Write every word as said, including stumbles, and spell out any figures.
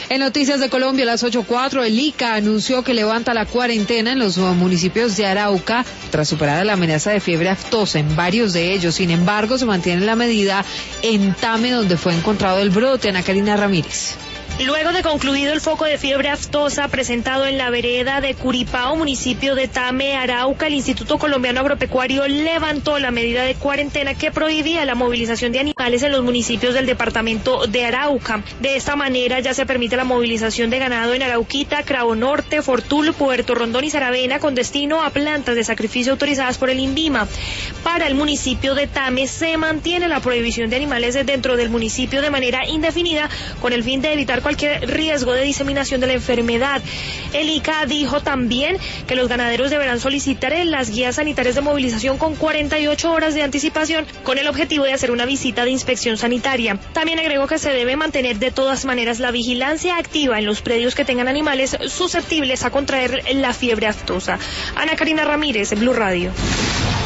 En Noticias de Colombia, a las ocho cuatro, el I C A anunció que levanta la cuarentena en los municipios de Arauca tras superar la amenaza de fiebre aftosa en varios de ellos. Sin embargo, se mantiene la medida en Tame, donde fue encontrado el brote. Ana Karina Ramírez. Luego de concluido el foco de fiebre aftosa presentado en la vereda de Curipao, municipio de Tame, Arauca, el Instituto Colombiano Agropecuario levantó la medida de cuarentena que prohibía la movilización de animales en los municipios del departamento de Arauca. De esta manera ya se permite la movilización de ganado en Arauquita, Cravo Norte, Fortul, Puerto Rondón y Saravena con destino a plantas de sacrificio autorizadas por el INVIMA. Para el municipio de Tame se mantiene la prohibición de animales dentro del municipio de manera indefinida con el fin de evitar cualquier riesgo de diseminación de la enfermedad. El I C A dijo también que los ganaderos deberán solicitar en las guías sanitarias de movilización con cuarenta y ocho horas de anticipación con el objetivo de hacer una visita de inspección sanitaria. También agregó que se debe mantener de todas maneras la vigilancia activa en los predios que tengan animales susceptibles a contraer la fiebre aftosa. Ana Karina Ramírez, Blue Radio.